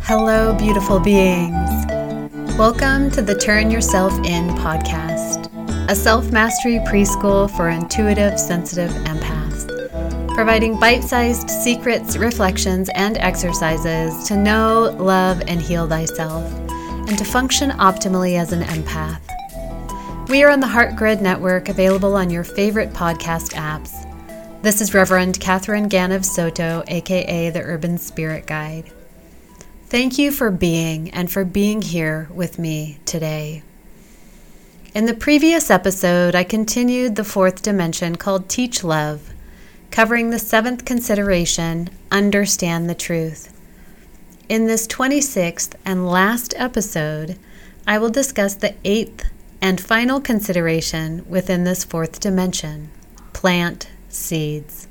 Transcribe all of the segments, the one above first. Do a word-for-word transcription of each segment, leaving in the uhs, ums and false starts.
Hello, beautiful beings. Welcome to the Turn Yourself In podcast, a self-mastery preschool for intuitive, sensitive empaths, providing bite-sized secrets, reflections, and exercises to know, love, and heal thyself, and to function optimally as an empath. We are on the Heart Grid Network, available on your favorite podcast apps. This is Reverend Catherine Ganav Soto, aka the Urban Spirit Guide. Thank you for being and for being here with me today. In the previous episode, I continued the fourth dimension called Teach Love, covering the seventh consideration, Understand the Truth. In this twenty-sixth and last episode, I will discuss the eighth and final consideration within this fourth dimension, plant seeds.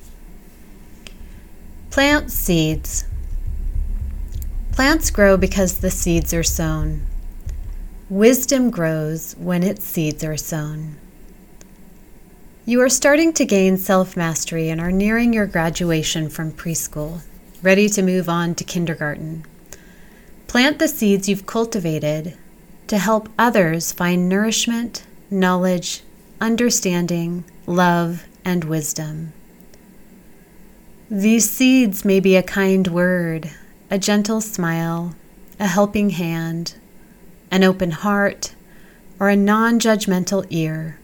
Plant seeds. Plants grow because the seeds are sown. Wisdom grows when its seeds are sown. You are starting to gain self-mastery and are nearing your graduation from preschool, ready to move on to kindergarten. Plant the seeds you've cultivated to help others find nourishment, knowledge, understanding, love, and wisdom. These seeds may be a kind word, a gentle smile, a helping hand, an open heart, or a non-judgmental ear.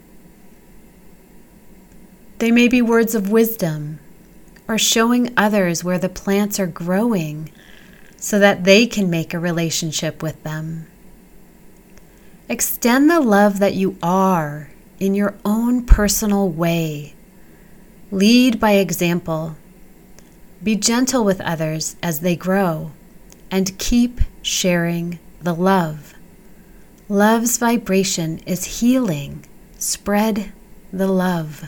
They may be words of wisdom, or showing others where the plants are growing so that they can make a relationship with them. Extend the love that you are in your own personal way. Lead by example. Be gentle with others as they grow, and keep sharing the love. Love's vibration is healing. Spread the love.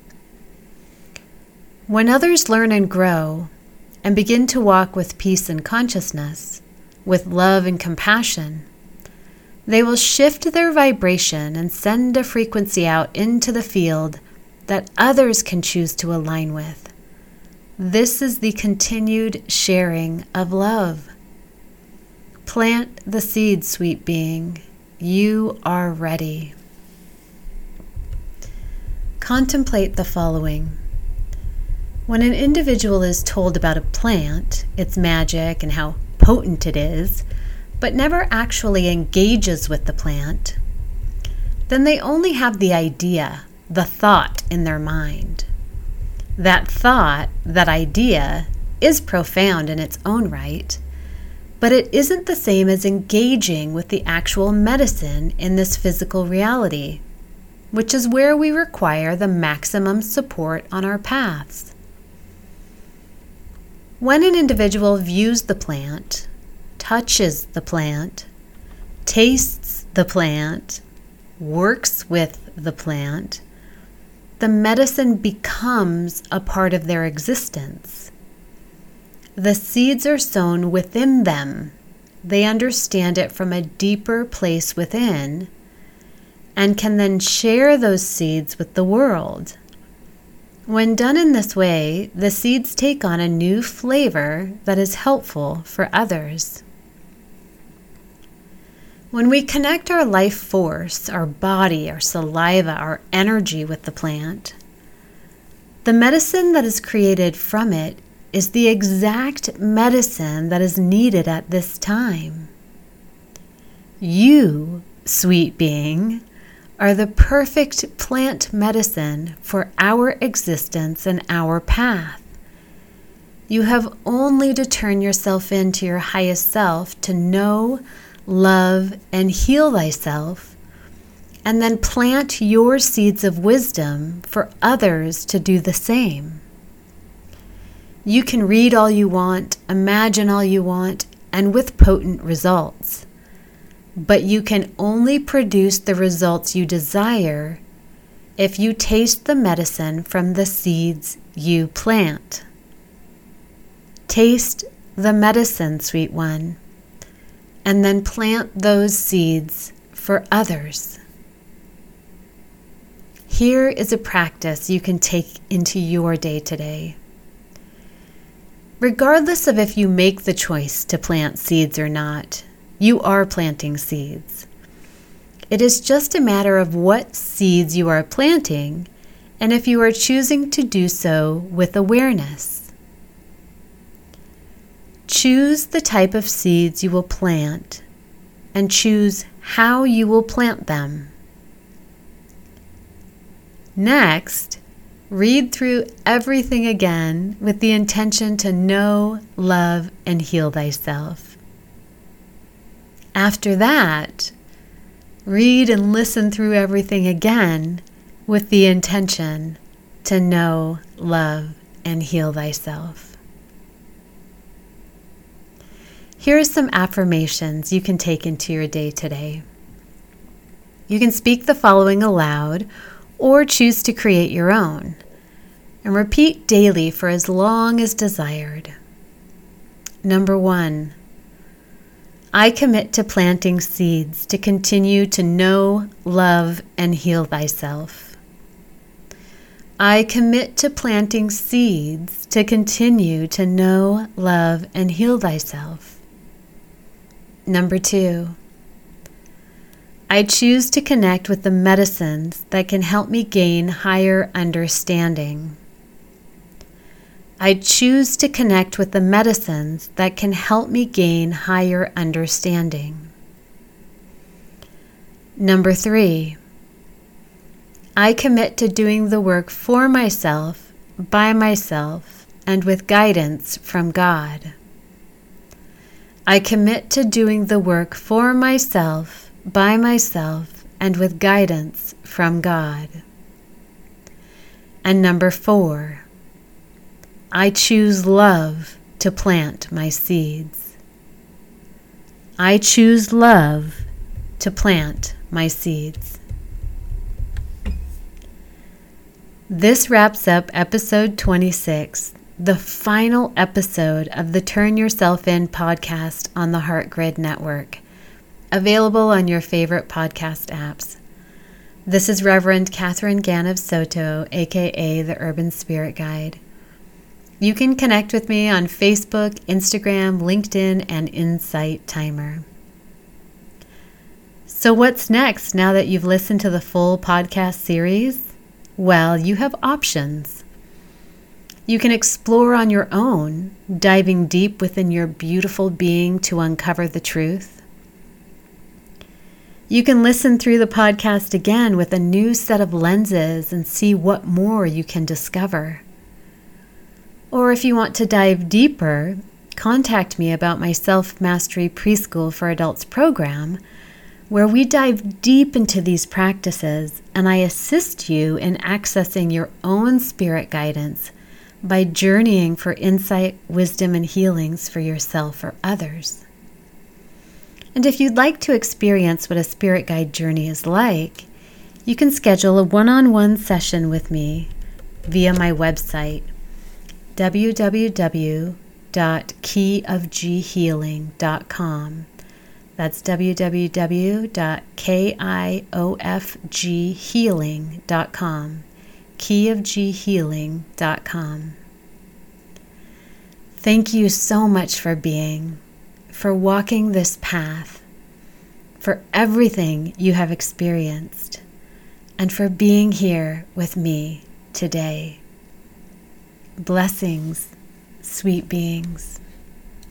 When others learn and grow, and begin to walk with peace and consciousness, with love and compassion, they will shift their vibration and send a frequency out into the field that others can choose to align with. This is the continued sharing of love. Plant the seed, sweet being. You are ready. Contemplate the following. When an individual is told about a plant, its magic, and how potent it is, but never actually engages with the plant, then they only have the idea, the thought in their mind. That thought, that idea, is profound in its own right, but it isn't the same as engaging with the actual medicine in this physical reality, which is where we require the maximum support on our paths. When an individual views the plant, touches the plant, tastes the plant, works with the plant, the medicine becomes a part of their existence. The seeds are sown within them. They understand it from a deeper place within and can then share those seeds with the world. When done in this way, the seeds take on a new flavor that is helpful for others. When we connect our life force, our body, our saliva, our energy with the plant, the medicine that is created from it is the exact medicine that is needed at this time. You, sweet being, are the perfect plant medicine for our existence and our path. You have only to turn yourself into your highest self to know, love, and heal thyself, and then plant your seeds of wisdom for others to do the same. You can read all you want, imagine all you want, and with potent results. But you can only produce the results you desire if you taste the medicine from the seeds you plant. Taste the medicine, sweet one, and then plant those seeds for others. Here is a practice you can take into your day today. Regardless of if you make the choice to plant seeds or not, you are planting seeds. It is just a matter of what seeds you are planting and if you are choosing to do so with awareness. Choose the type of seeds you will plant and choose how you will plant them. Next, read through everything again with the intention to know, love, and heal thyself. After that, read and listen through everything again with the intention to know, love, and heal thyself. Here are some affirmations you can take into your day today. You can speak the following aloud or choose to create your own, and repeat daily for as long as desired. Number one, I commit to planting seeds to continue to know, love, and heal thyself. I commit to planting seeds to continue to know, love, and heal thyself. Number two, I choose to connect with the medicines that can help me gain higher understanding. I choose to connect with the medicines that can help me gain higher understanding. Number three, I commit to doing the work for myself, by myself, and with guidance from God. I commit to doing the work for myself, by myself, and with guidance from God. And number four, I choose love to plant my seeds. I choose love to plant my seeds. This wraps up episode twenty-six, the final episode of the Turn Yourself In podcast on the Heart Grid Network, available on your favorite podcast apps. This is Reverend Catherine Gann of Soto, aka the Urban Spirit Guide. You can connect with me on Facebook, Instagram, LinkedIn, and Insight Timer. So what's next now that you've listened to the full podcast series? Well, you have options. You can explore on your own, diving deep within your beautiful being to uncover the truth. You can listen through the podcast again with a new set of lenses and see what more you can discover. Or if you want to dive deeper, contact me about my Self-Mastery Preschool for Adults program, where we dive deep into these practices and I assist you in accessing your own spirit guidance by journeying for insight, wisdom, and healings for yourself or others. And if you'd like to experience what a spirit guide journey is like, you can schedule a one-on-one session with me via my website, w w w dot key of g healing dot com. That's w w w dot kiofg healing dot com. key of g healing dot com. Thank you so much for being, for walking this path, for everything you have experienced, and for being here with me today. Blessings, sweet beings.